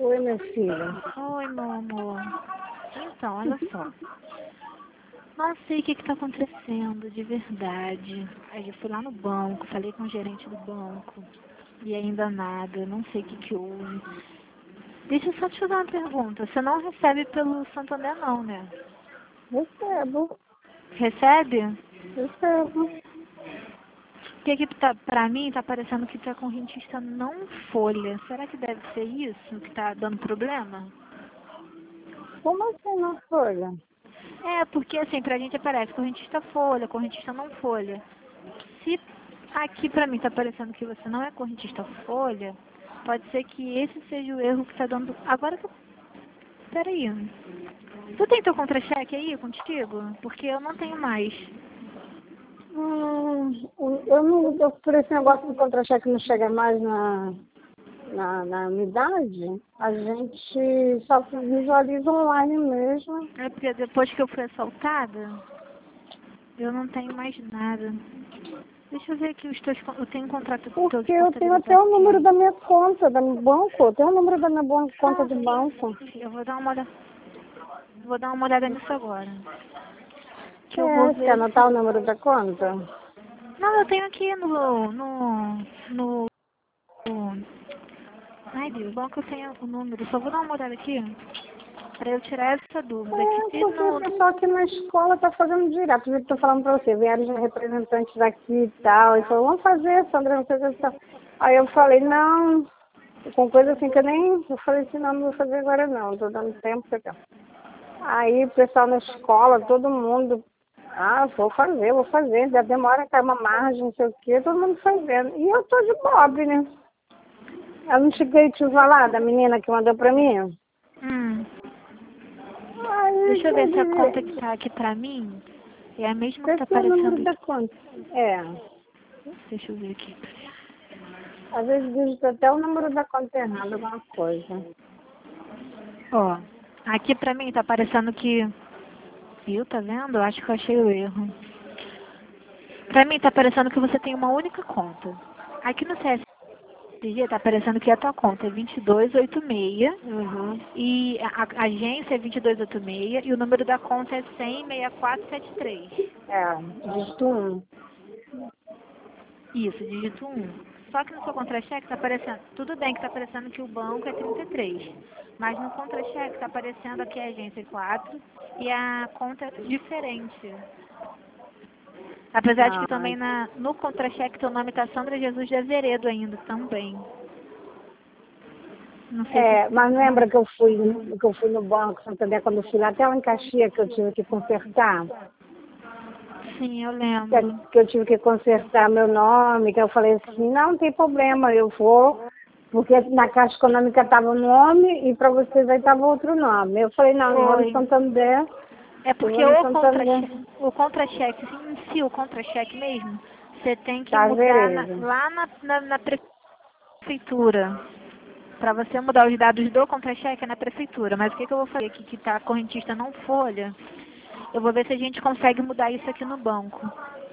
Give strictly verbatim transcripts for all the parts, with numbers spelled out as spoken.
Oi, minha filha. Oi, meu amor. Então, olha só. Não sei o que está acontecendo de verdade. Aí eu fui lá no banco, falei com o gerente do banco e ainda nada, não sei o que que houve. Deixa eu só te fazer uma pergunta. Você não recebe pelo Santander não, né? Recebo, Recebe? recebo. Porque aqui tá, pra mim tá parecendo que tá com rentista não folha. Será que deve ser isso que tá dando problema? Como assim na folha? É, porque assim, pra gente aparece correntista folha, correntista não folha. Se aqui pra mim tá parecendo que você não é correntista folha, pode ser que esse seja o erro que tá dando. Agora que eu. Peraí. Tu tem teu contra-cheque aí contigo? Porque eu não tenho mais. Hum, eu não, eu, por esse negócio do contra-cheque não chega mais na, na, na unidade, a gente só visualiza online mesmo. É porque depois que eu fui assaltada, eu não tenho mais nada. Deixa eu ver aqui os teus. con- Eu tenho um contrato com todos Porque os eu tenho portadores até o aqui. número da minha conta, do meu banco. Eu tenho o número da minha ban- conta Ah, de banco. sim. Eu vou dar uma olhada. Vou dar uma olhada nisso agora. Que eu vou É, você quer ver anotar o se. número da conta? Não, eu tenho aqui no. no. no. Ai Deus, bom que eu tenho o número. Só vou dar uma olhada aqui pra eu tirar essa dúvida. Que É, se porque o no. pessoal aqui na escola tá fazendo direto. Eu tô falando pra você, vieram os representantes daqui e tal. E falou, vamos fazer, Sandra, não sei o que e tal. Aí eu falei, não, com coisa assim que eu nem. Eu falei assim, não, não vou fazer agora não, tô dando tempo pra cá. Aí o pessoal na escola, todo mundo, ah, vou fazer, vou fazer, já demora cair uma margem, não sei o quê, todo mundo fazendo. E eu tô de pobre, né? Eu não cheguei a te falar da menina que mandou pra mim? Hum. Aí Deixa eu quer ver se a conta dizer, que tá aqui pra mim é a mesma que esse tá é o número aparecendo da aqui. conta. É. Deixa eu ver aqui. Às vezes digita até o número da conta errado, alguma coisa. Ó, aqui pra mim tá aparecendo que. Viu, tá vendo? Eu acho que eu achei o erro. Pra mim tá aparecendo que você tem uma única conta. Aqui no C S G tá aparecendo que a tua conta é vinte e dois oitenta e seis Uhum. e a, a agência é vinte e dois oitenta e seis e o número da conta é cem, sessenta e quatro setenta e três. É, dígito um. Isso, dígito um. Só que no seu contra-cheque tá aparecendo, tudo bem que tá aparecendo que o banco é trinta e três, mas no contra-cheque tá aparecendo aqui a agência é quatro e a conta é diferente. Apesar de que Ah, também na, no contra-cheque teu nome tá Sandra Jesus de Azeredo ainda também. Não sei se é, isso mas não. lembra que eu fui, no- que eu fui no banco Santander quando eu fui lá, até lá em Caxias que eu tive que consertar? Sim, eu Que, lembro. que eu tive que consertar meu nome, que eu falei assim, não, não tem problema, eu vou, porque na Caixa Econômica estava um nome e para vocês aí estava outro nome. Eu falei, não, eu vou no Foi. Santander, É eu vou porque no o Santander, contra-cheque, o contra-cheque, em si, o contra-cheque mesmo, você tem que tá mudar na- veredo. lá na, na, na prefeitura. Para você mudar os dados do contra-cheque é na prefeitura. Mas o que, que eu vou fazer aqui que tá correntista não folha? Eu vou ver se a gente consegue mudar isso aqui no banco.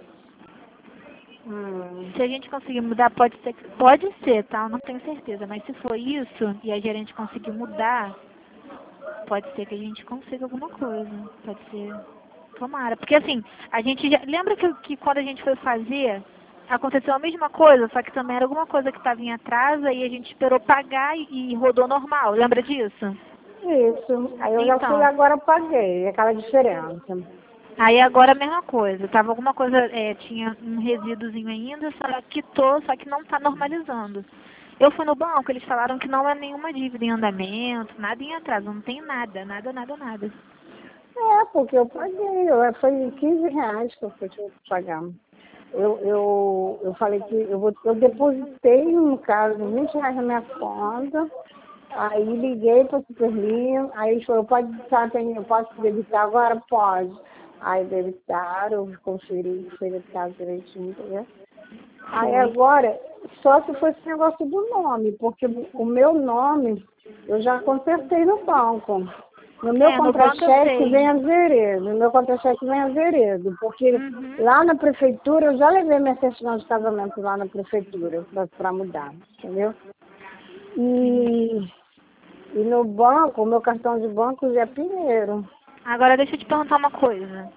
Hum. Se a gente conseguir mudar, pode ser, pode ser, tá? Eu não tenho certeza, mas se for isso e a gerente conseguir mudar, pode ser que a gente consiga alguma coisa. Pode ser. Tomara. Porque assim, a gente já. Lembra que, que quando a gente foi fazer, aconteceu a mesma coisa, só que também era alguma coisa que estava em atraso e a gente esperou pagar e, e rodou normal. Lembra disso? Isso. Aí eu já fui Então, agora paguei, aquela diferença. aí agora a mesma coisa. Tava alguma coisa, é, tinha um resíduozinho ainda, só quitou, só que não está normalizando. Eu fui no banco, eles falaram que não é nenhuma dívida em andamento, nada em atraso, não tem nada, nada, nada, nada. É, porque eu paguei, eu, foi quinze reais que eu fui tive que pagar. Eu, eu, eu falei que eu, vou, eu depositei, no caso, vinte reais na minha conta, aí liguei para o Superlinho, aí eles falaram, pode debitar, tem, eu posso debitar agora? Pode. Aí debitaram, eu conferi que foi debitado direitinho, entendeu? Aí Foi. agora, só se fosse esse negócio do nome, porque o meu nome eu já consertei no banco. No meu É, no banco eu contra-cheque sei. vem a veredo, no meu contra-cheque vem a veredo, porque Uhum. lá na prefeitura eu já levei minha certidão de casamento lá na prefeitura para mudar, entendeu? E, E no banco, o meu cartão de banco já é Pinheiro. Agora deixa eu te perguntar uma coisa.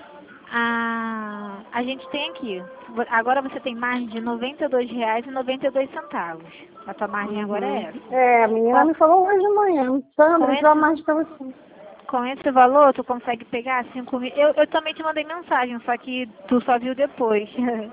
A, a gente tem aqui, agora você tem margem de noventa e dois reais e noventa e dois centavos. A tua margem agora é essa. É, a menina Com, me falou hoje de manhã. Sandra, com entrou a esse, margem pra você. com esse valor, tu consegue pegar cinco mil. Eu, eu também te mandei mensagem, só que tu só viu depois.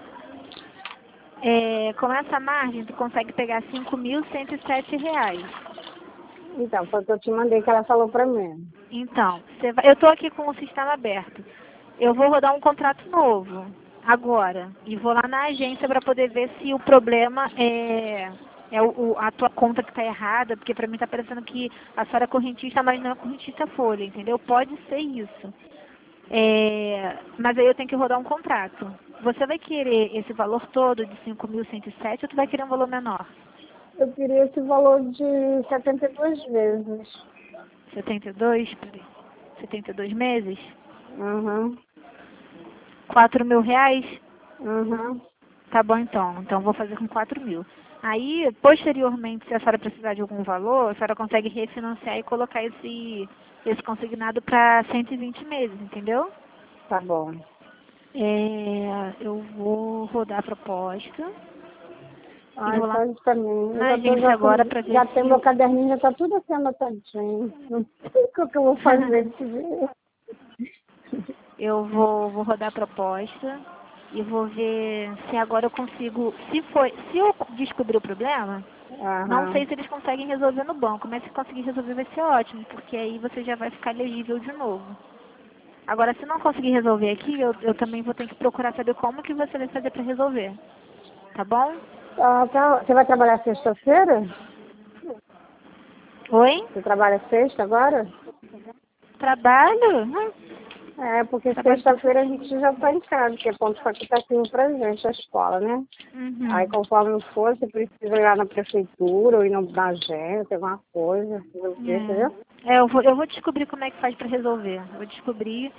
É, com essa margem, tu consegue pegar cinco mil cento e sete reais. Então, foi o que eu te mandei que ela falou pra mim. Então, você vai, eu estou aqui com o sistema aberto. Eu vou rodar um contrato novo agora e vou lá na agência para poder ver se o problema é, é o, o- a tua conta que está errada, porque para mim está parecendo que a senhora é correntista, mas não é correntista folha, entendeu? Pode ser isso. É, mas aí eu tenho que rodar um contrato. Você vai querer esse valor todo de cinco mil cento e sete ou tu vai querer um valor menor? Eu queria esse valor de setenta e duas vezes. setenta e dois? Peraí. setenta e dois meses? Uhum. quatro mil reais? Uhum. Tá bom então. Então vou fazer com quatro mil. Aí, posteriormente, se a senhora precisar de algum valor, a senhora consegue refinanciar e colocar esse, esse consignado para cento e vinte meses, entendeu? Tá bom. É, eu vou rodar a proposta e Ai, vou lá faz pra mim. Eu na já, tô, agência já, agora com- para ver já se tem meu eu, caderninho, já tá tudo assim anotadinho. Não sei o que eu vou fazer desse dia. eu vou, vou rodar a proposta e vou ver se agora eu consigo. Se foi, se eu descobrir o problema, não sei Aham. se eles conseguem resolver no banco, mas se conseguir resolver vai ser ótimo, porque aí você já vai ficar elegível de novo. Agora, se não conseguir resolver aqui, eu, eu também vou ter que procurar saber como que você vai fazer para resolver. Tá bom? Ah, tá. Você vai trabalhar sexta-feira? Oi? Você trabalha sexta agora? Trabalho? Hum, É, porque trabalho todo sexta-feira a dia. gente já tá em casa, porque é ponto facultativo pra gente, a escola, né? Aí Uhum. conforme for, você precisa ir lá na prefeitura ou ir no- na agência, alguma coisa, resolver, entendeu? É, é eu, vou, eu vou descobrir como é que faz para resolver. Eu vou descobrir.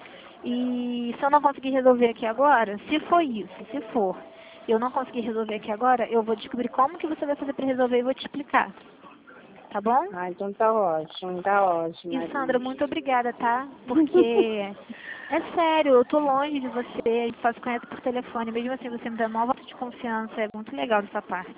E se eu não conseguir resolver aqui agora, se for isso, se for, eu não conseguir resolver aqui agora, eu vou descobrir como que você vai fazer para resolver e vou te explicar. Tá bom? Ah, então tá ótimo, tá ótimo, E Sandra, Maria. muito obrigada, tá? Porque é sério, eu tô longe de você, a gente só se conhece por telefone, mesmo assim você me dá uma voto de confiança, é muito legal dessa parte.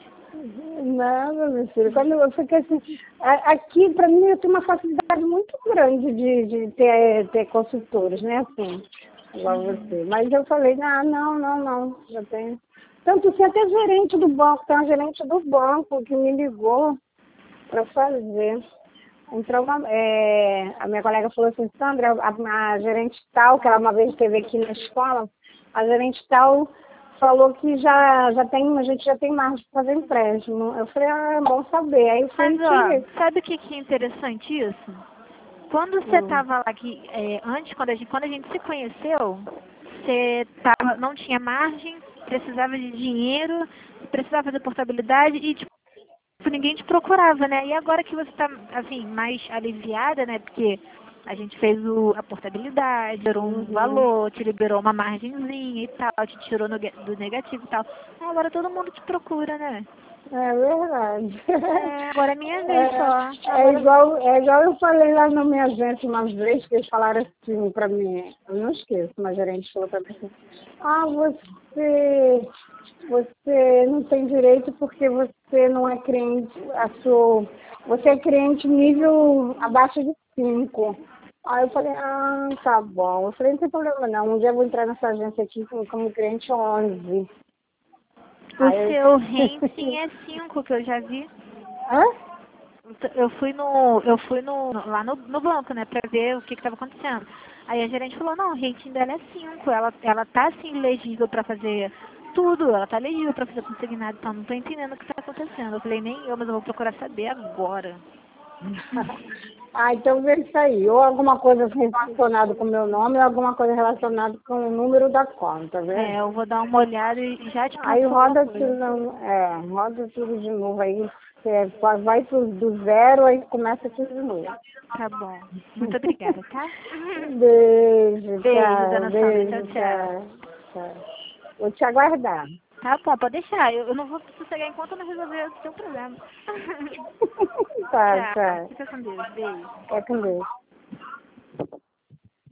Nada, meu filho. Quando eu fiquei assim, a- aqui pra mim eu tenho uma facilidade muito grande de, de ter, ter consultores, né, assim, igual Uhum. você. Mas eu falei, ah, não, não, não, já tenho. Tanto que até gerente do banco, tem uma gerente do banco que me ligou para fazer. Entrou uma, é, a minha colega falou assim, Sandra, a, a gerente tal, que ela uma vez esteve aqui na escola, a gerente tal falou que já, já tem, a gente já tem margem para fazer empréstimo. Eu falei, ah, é bom saber. Aí eu fui Mas e tirei. ó, sabe o que, que é interessante isso? Quando você Hum. tava lá aqui, é, antes, quando a, gente, quando a gente se conheceu, você tava, não tinha margem, precisava de dinheiro, precisava de portabilidade e tipo, ninguém te procurava, né? E agora que você tá, assim, mais aliviada, né? Porque a gente fez o, a portabilidade, liberou um Uhum. valor, te liberou uma margenzinha e tal, te tirou no, do negativo e tal. Agora todo mundo te procura, né? É verdade. É, agora é minha vez só. É, é, Agora. igual, é igual eu falei lá na minha agência uma vez, que eles falaram assim para mim, eu não esqueço, uma gerente falou para mim assim, ah, você, você não tem direito porque você não é cliente, a sua, você é cliente nível abaixo de cinco. Aí eu falei, ah, tá bom. Eu falei, não tem problema não, um dia eu vou entrar nessa agência aqui como, como cliente onze. O Aí eu... seu rating é cinco que eu já vi. Hã? Eu fui no, eu fui no, lá no, no banco, né, pra ver o que que tava acontecendo. Aí a gerente falou, não, o rating dela é cinco, ela, ela tá assim legível pra fazer tudo, ela tá legível pra fazer consignado, então não tô entendendo o que tá acontecendo. Eu falei, nem eu, mas eu vou procurar saber agora. Ah, então vê isso aí. Ou alguma coisa relacionada com o meu nome, ou alguma coisa relacionada com o número da conta, É, vê? eu vou dar uma olhada e já te Aí passo alguma roda coisa. tudo, é, roda tudo de novo aí. É, vai pro, do zero, aí começa tudo de novo. Tá bom. Muito obrigada, tá? Beijo, Beijo, tchau, dona Sandra. Tchau, beijo, tchau. tchau, tchau. Vou te aguardar. Tá bom, pode deixar. Eu, eu não vou sossegar enquanto eu não resolver o seu problema. Tá, Tchau. tchau. Fica com Deus. Beijo. É com Deus.